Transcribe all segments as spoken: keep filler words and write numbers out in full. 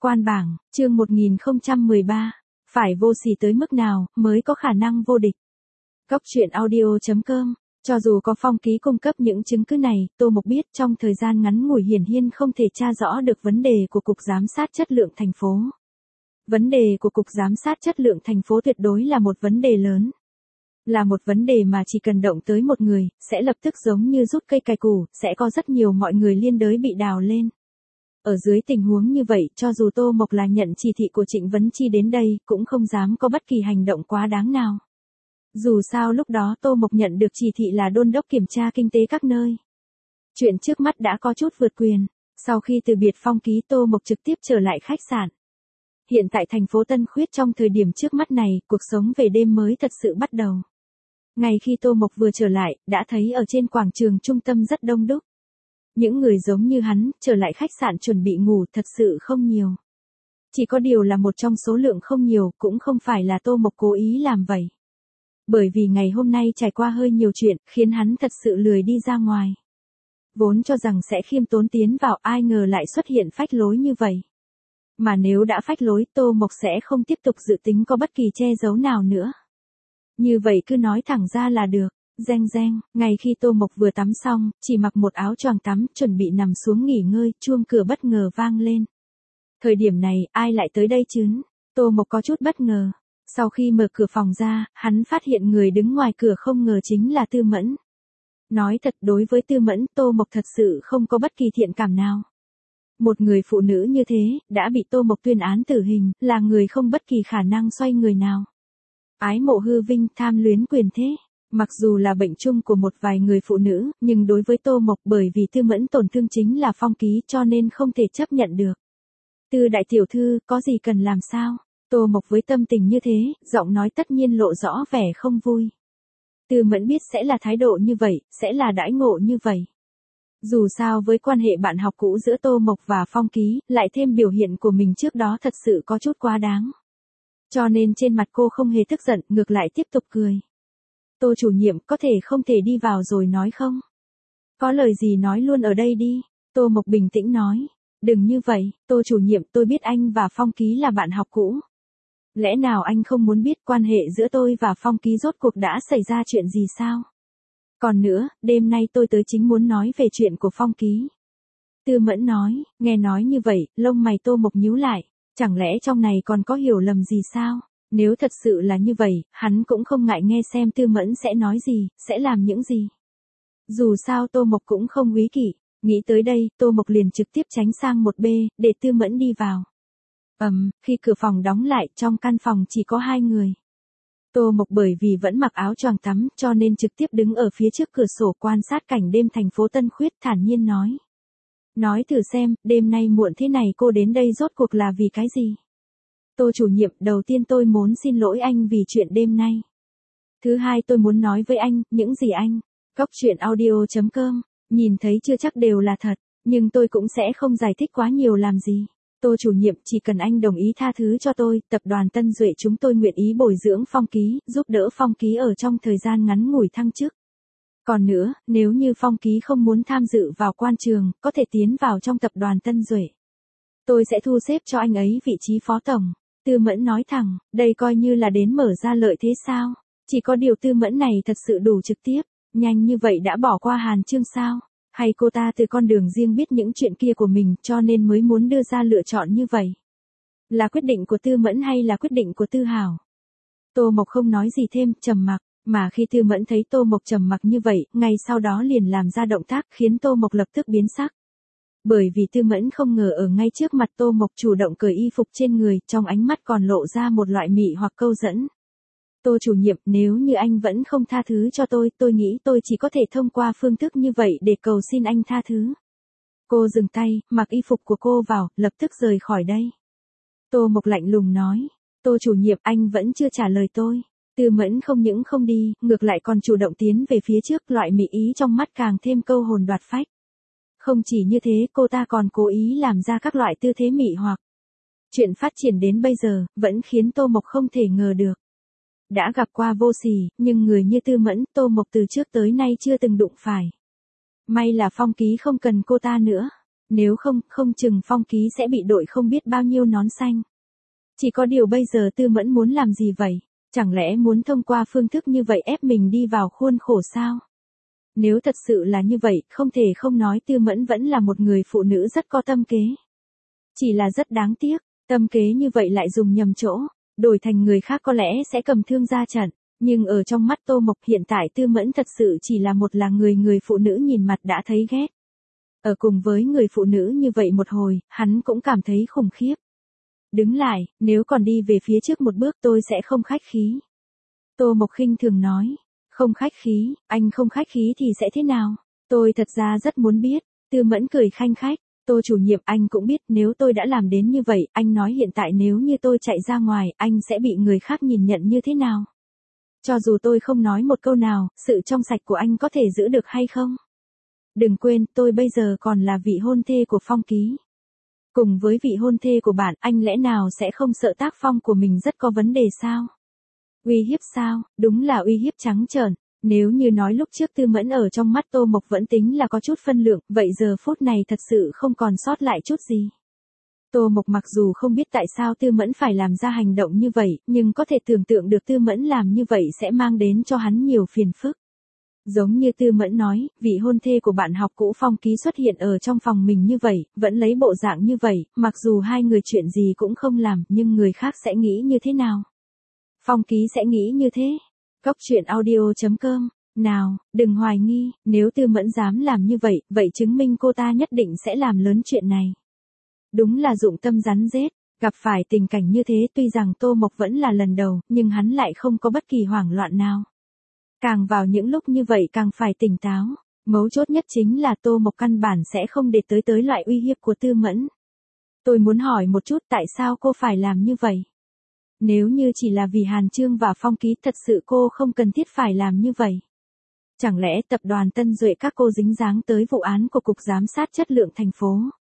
Quan bảng, chương một nghìn không trăm mười ba. Phải vô sỉ tới mức nào mới có khả năng vô địch? Góc truyện audio chấm com. Cho dù có Phong Ký cung cấp những chứng cứ này, Tô Mộc biết trong thời gian ngắn ngủi hiển nhiên không thể tra rõ được vấn đề của Cục Giám sát Chất lượng thành phố. Vấn đề của Cục Giám sát Chất lượng thành phố tuyệt đối là một vấn đề lớn. Là một vấn đề mà chỉ cần động tới một người, sẽ lập tức giống như rút cây cài củ, sẽ có rất nhiều mọi người liên đới bị đào lên. Ở dưới tình huống như vậy, cho dù Tô Mộc là nhận chỉ thị của Trịnh Vấn Chi đến đây, cũng không dám có bất kỳ hành động quá đáng nào. Dù sao lúc đó Tô Mộc nhận được chỉ thị là đôn đốc kiểm tra kinh tế các nơi. Chuyện trước mắt đã có chút vượt quyền. Sau khi từ biệt Phong Ký, Tô Mộc trực tiếp trở lại khách sạn. Hiện tại thành phố Tân Khuyết trong thời điểm trước mắt này, cuộc sống về đêm mới thật sự bắt đầu. Ngay khi Tô Mộc vừa trở lại, đã thấy ở trên quảng trường trung tâm rất đông đúc. Những người giống như hắn, trở lại khách sạn chuẩn bị ngủ thật sự không nhiều. Chỉ có điều là một trong số lượng không nhiều, cũng không phải là Tô Mộc cố ý làm vậy. Bởi vì ngày hôm nay trải qua hơi nhiều chuyện, khiến hắn thật sự lười đi ra ngoài. Vốn cho rằng sẽ khiêm tốn tiến vào, ai ngờ lại xuất hiện phách lối như vậy. Mà nếu đã phách lối, Tô Mộc sẽ không tiếp tục dự tính có bất kỳ che giấu nào nữa. Như vậy cứ nói thẳng ra là được. Reng reng, ngay khi Tô Mộc vừa tắm xong, chỉ mặc một áo choàng tắm, chuẩn bị nằm xuống nghỉ ngơi, chuông cửa bất ngờ vang lên. Thời điểm này, ai lại tới đây chứ? Tô Mộc có chút bất ngờ. Sau khi mở cửa phòng ra, hắn phát hiện người đứng ngoài cửa không ngờ chính là Tư Mẫn. Nói thật, đối với Tư Mẫn, Tô Mộc thật sự không có bất kỳ thiện cảm nào. Một người phụ nữ như thế, đã bị Tô Mộc tuyên án tử hình, là người không bất kỳ khả năng xoay người nào. Ái mộ hư vinh, tham luyến quyền thế. Mặc dù là bệnh chung của một vài người phụ nữ, nhưng đối với Tô Mộc, bởi vì Tư Mẫn tổn thương chính là Phong Ký, cho nên không thể chấp nhận được. Tư đại tiểu thư, có gì cần làm sao? Tô Mộc với tâm tình như thế, giọng nói tất nhiên lộ rõ vẻ không vui. Tư Mẫn biết sẽ là thái độ như vậy, sẽ là đãi ngộ như vậy. Dù sao với quan hệ bạn học cũ giữa Tô Mộc và Phong Ký, lại thêm biểu hiện của mình trước đó thật sự có chút quá đáng. Cho nên trên mặt cô không hề tức giận, ngược lại tiếp tục cười. Tô chủ nhiệm, có thể không thể đi vào rồi nói không? Có lời gì nói luôn ở đây đi. Tô Mộc bình tĩnh nói. Đừng như vậy, Tô chủ nhiệm, tôi biết anh và Phong Ký là bạn học cũ. Lẽ nào anh không muốn biết quan hệ giữa tôi và Phong Ký rốt cuộc đã xảy ra chuyện gì sao? Còn nữa, đêm nay tôi tới chính muốn nói về chuyện của Phong Ký. Tư Mẫn nói, nghe nói như vậy, lông mày Tô Mộc nhíu lại. Chẳng lẽ trong này còn có hiểu lầm gì sao? Nếu thật sự là như vậy, hắn cũng không ngại nghe xem Tư Mẫn sẽ nói gì, sẽ làm những gì. Dù sao Tô Mộc cũng không úy kỵ. Nghĩ tới đây, Tô Mộc liền trực tiếp tránh sang một bên, để Tư Mẫn đi vào. Ầm, um, khi cửa phòng đóng lại, trong căn phòng chỉ có hai người. Tô Mộc bởi vì vẫn mặc áo choàng tắm, cho nên trực tiếp đứng ở phía trước cửa sổ quan sát cảnh đêm thành phố Tân Khuyết, thản nhiên nói. Nói thử xem, đêm nay muộn thế này cô đến đây rốt cuộc là vì cái gì? Tô chủ nhiệm, đầu tiên tôi muốn xin lỗi anh vì chuyện đêm nay. Thứ hai, tôi muốn nói với anh, những gì anh. Góc truyện audio chấm com, nhìn thấy chưa chắc đều là thật, nhưng tôi cũng sẽ không giải thích quá nhiều làm gì. Tô chủ nhiệm, chỉ cần anh đồng ý tha thứ cho tôi, tập đoàn Tân Duệ chúng tôi nguyện ý bồi dưỡng Phong Ký, giúp đỡ Phong Ký ở trong thời gian ngắn ngủi thăng chức. Còn nữa, nếu như Phong Ký không muốn tham dự vào quan trường, có thể tiến vào trong tập đoàn Tân Duệ. Tôi sẽ thu xếp cho anh ấy vị trí phó tổng. Tư Mẫn nói thẳng, đây coi như là đến mở ra lợi thế sao? Chỉ có điều Tư Mẫn này thật sự đủ trực tiếp, nhanh như vậy đã bỏ qua Hàn Chương sao? Hay cô ta từ con đường riêng biết những chuyện kia của mình cho nên mới muốn đưa ra lựa chọn như vậy? Là quyết định của Tư Mẫn hay là quyết định của Tư Hảo? Tô Mộc không nói gì thêm, trầm mặc, mà khi Tư Mẫn thấy Tô Mộc trầm mặc như vậy, ngay sau đó liền làm ra động tác khiến Tô Mộc lập tức biến sắc. Bởi vì Tư Mẫn không ngờ ở ngay trước mặt Tô Mộc chủ động cởi y phục trên người, trong ánh mắt còn lộ ra một loại mị hoặc câu dẫn. Tô chủ nhiệm, nếu như anh vẫn không tha thứ cho tôi, tôi nghĩ tôi chỉ có thể thông qua phương thức như vậy để cầu xin anh tha thứ. Cô dừng tay, mặc y phục của cô vào, lập tức rời khỏi đây. Tô Mộc lạnh lùng nói, Tô chủ nhiệm, anh vẫn chưa trả lời tôi. Tư Mẫn không những không đi, ngược lại còn chủ động tiến về phía trước, loại mị ý trong mắt càng thêm câu hồn đoạt phách. Không chỉ như thế, cô ta còn cố ý làm ra các loại tư thế mị hoặc. Chuyện phát triển đến bây giờ, vẫn khiến Tô Mộc không thể ngờ được. Đã gặp qua vô sỉ, nhưng người như Tư Mẫn, Tô Mộc từ trước tới nay chưa từng đụng phải. May là Phong Ký không cần cô ta nữa. Nếu không, không chừng Phong Ký sẽ bị đội không biết bao nhiêu nón xanh. Chỉ có điều bây giờ Tư Mẫn muốn làm gì vậy? Chẳng lẽ muốn thông qua phương thức như vậy ép mình đi vào khuôn khổ sao? Nếu thật sự là như vậy, không thể không nói Tư Mẫn vẫn là một người phụ nữ rất có tâm kế. Chỉ là rất đáng tiếc, tâm kế như vậy lại dùng nhầm chỗ, đổi thành người khác có lẽ sẽ cầm thương ra trận. Nhưng ở trong mắt Tô Mộc hiện tại Tư Mẫn thật sự chỉ là một là người người phụ nữ nhìn mặt đã thấy ghét. Ở cùng với người phụ nữ như vậy một hồi, hắn cũng cảm thấy khủng khiếp. Đứng lại, nếu còn đi về phía trước một bước tôi sẽ không khách khí. Tô Mộc khinh thường nói, không khách khí, anh không khách khí thì sẽ thế nào? Tôi thật ra rất muốn biết. Tư Mẫn cười khanh khách, Tô chủ nhiệm anh cũng biết nếu tôi đã làm đến như vậy, anh nói hiện tại nếu như tôi chạy ra ngoài, anh sẽ bị người khác nhìn nhận như thế nào? Cho dù tôi không nói một câu nào, sự trong sạch của anh có thể giữ được hay không? Đừng quên, tôi bây giờ còn là vị hôn thê của Phong Ký. Cùng với vị hôn thê của bạn, anh lẽ nào sẽ không sợ tác phong của mình rất có vấn đề sao? Uy hiếp sao? Đúng là uy hiếp trắng trợn. Nếu như nói lúc trước Tư Mẫn ở trong mắt Tô Mộc vẫn tính là có chút phân lượng, vậy giờ phút này thật sự không còn sót lại chút gì. Tô Mộc mặc dù không biết tại sao Tư Mẫn phải làm ra hành động như vậy, nhưng có thể tưởng tượng được Tư Mẫn làm như vậy sẽ mang đến cho hắn nhiều phiền phức. Giống như Tư Mẫn nói, vị hôn thê của bạn học cũ Phong Ký xuất hiện ở trong phòng mình như vậy, vẫn lấy bộ dạng như vậy, mặc dù hai người chuyện gì cũng không làm, nhưng người khác sẽ nghĩ như thế nào? Phong Ký sẽ nghĩ như thế. Cốc truyện audio chấm com. Nào, đừng hoài nghi, nếu Tư Mẫn dám làm như vậy, vậy chứng minh cô ta nhất định sẽ làm lớn chuyện này. Đúng là dụng tâm rắn rết, gặp phải tình cảnh như thế tuy rằng Tô Mộc vẫn là lần đầu, nhưng hắn lại không có bất kỳ hoảng loạn nào. Càng vào những lúc như vậy càng phải tỉnh táo, mấu chốt nhất chính là Tô Mộc căn bản sẽ không để tới tới loại uy hiếp của Tư Mẫn. Tôi muốn hỏi một chút tại sao cô phải làm như vậy? Nếu như chỉ là vì Hàn Chương và Phong Ký thật sự cô không cần thiết phải làm như vậy. Chẳng lẽ tập đoàn Tân Duệ các cô dính dáng tới vụ án của Cục Giám sát Chất lượng thành phố?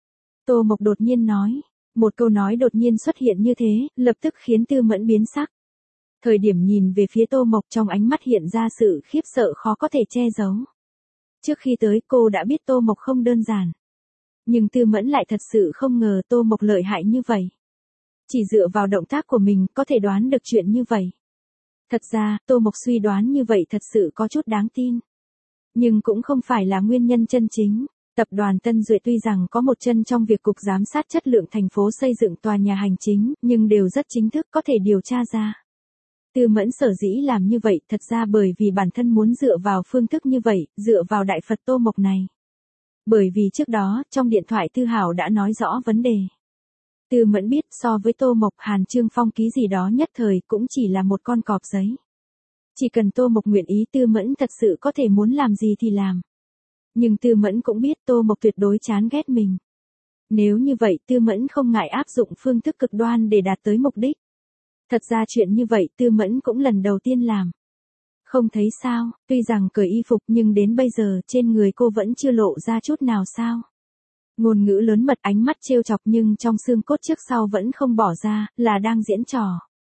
Tô Mộc đột nhiên nói, một câu nói đột nhiên xuất hiện như thế, lập tức khiến Tư Mẫn biến sắc. Thời điểm nhìn về phía Tô Mộc trong ánh mắt hiện ra sự khiếp sợ khó có thể che giấu. Trước khi tới cô đã biết Tô Mộc không đơn giản. Nhưng Tư Mẫn lại thật sự không ngờ Tô Mộc lợi hại như vậy. Chỉ dựa vào động tác của mình có thể đoán được chuyện như vậy. Thật ra, Tô Mộc suy đoán như vậy thật sự có chút đáng tin. Nhưng cũng không phải là nguyên nhân chân chính. Tập đoàn Tân Duệ tuy rằng có một chân trong việc Cục Giám sát Chất lượng thành phố xây dựng tòa nhà hành chính, nhưng đều rất chính thức có thể điều tra ra. Tư Mẫn sở dĩ làm như vậy thật ra bởi vì bản thân muốn dựa vào phương thức như vậy, dựa vào đại Phật Tô Mộc này. Bởi vì trước đó, trong điện thoại Tư Hảo đã nói rõ vấn đề. Tư Mẫn biết so với Tô Mộc Hàn Chương Phong Ký gì đó nhất thời cũng chỉ là một con cọp giấy. Chỉ cần Tô Mộc nguyện ý Tư Mẫn thật sự có thể muốn làm gì thì làm. Nhưng Tư Mẫn cũng biết Tô Mộc tuyệt đối chán ghét mình. Nếu như vậy Tư Mẫn không ngại áp dụng phương thức cực đoan để đạt tới mục đích. Thật ra chuyện như vậy Tư Mẫn cũng lần đầu tiên làm. Không thấy sao, tuy rằng cởi y phục nhưng đến bây giờ trên người cô vẫn chưa lộ ra chút nào sao. Ngôn ngữ lớn mật ánh mắt trêu chọc nhưng trong xương cốt trước sau vẫn không bỏ ra, là đang diễn trò.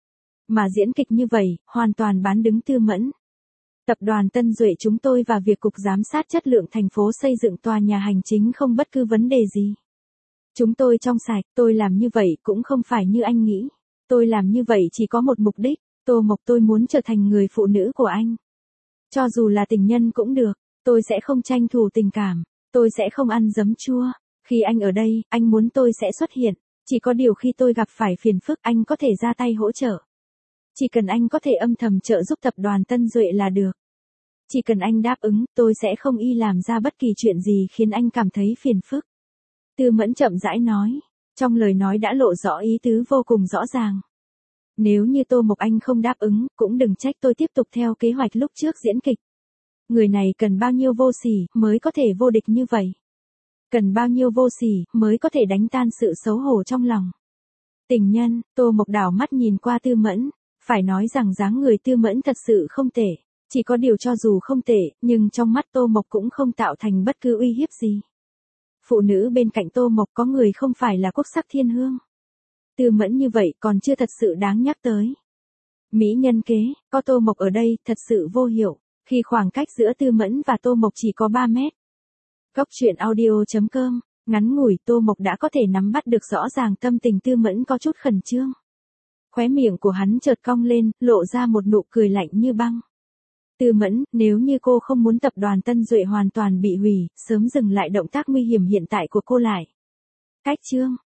Mà diễn kịch như vậy, hoàn toàn bán đứng Tư Mẫn. Tập đoàn Tân Duệ chúng tôi và việc Cục Giám sát Chất lượng thành phố xây dựng tòa nhà hành chính không bất cứ vấn đề gì. Chúng tôi trong sạch, tôi làm như vậy cũng không phải như anh nghĩ. Tôi làm như vậy chỉ có một mục đích, Tô Mộc tôi muốn trở thành người phụ nữ của anh. Cho dù là tình nhân cũng được, tôi sẽ không tranh thủ tình cảm, tôi sẽ không ăn giấm chua. Khi anh ở đây, anh muốn tôi sẽ xuất hiện, chỉ có điều khi tôi gặp phải phiền phức anh có thể ra tay hỗ trợ. Chỉ cần anh có thể âm thầm trợ giúp tập đoàn Tân Duệ là được. Chỉ cần anh đáp ứng, tôi sẽ không y làm ra bất kỳ chuyện gì khiến anh cảm thấy phiền phức. Tư Mẫn chậm rãi nói, trong lời nói đã lộ rõ ý tứ vô cùng rõ ràng. Nếu như Tô Mộc Anh không đáp ứng, cũng đừng trách tôi tiếp tục theo kế hoạch lúc trước diễn kịch. Người này cần bao nhiêu vô sỉ mới có thể vô địch như vậy. Cần bao nhiêu vô sỉ mới có thể đánh tan sự xấu hổ trong lòng. Tình nhân, Tô Mộc đảo mắt nhìn qua Tư Mẫn, phải nói rằng dáng người Tư Mẫn thật sự không tệ. Chỉ có điều cho dù không tệ, nhưng trong mắt Tô Mộc cũng không tạo thành bất cứ uy hiếp gì. Phụ nữ bên cạnh Tô Mộc có người không phải là quốc sắc thiên hương. Tư Mẫn như vậy còn chưa thật sự đáng nhắc tới. Mỹ nhân kế, có Tô Mộc ở đây thật sự vô hiệu, khi khoảng cách giữa Tư Mẫn và Tô Mộc chỉ có ba mét. Cốc truyện audio chấm com Ngắn ngủi Tô Mộc đã có thể nắm bắt được rõ ràng tâm tình Tư Mẫn có chút khẩn trương. Khóe miệng của hắn chợt cong lên, lộ ra một nụ cười lạnh như băng. Tư Mẫn, nếu như cô không muốn tập đoàn Tân Duệ hoàn toàn bị hủy, sớm dừng lại động tác nguy hiểm hiện tại của cô lại. Cách chương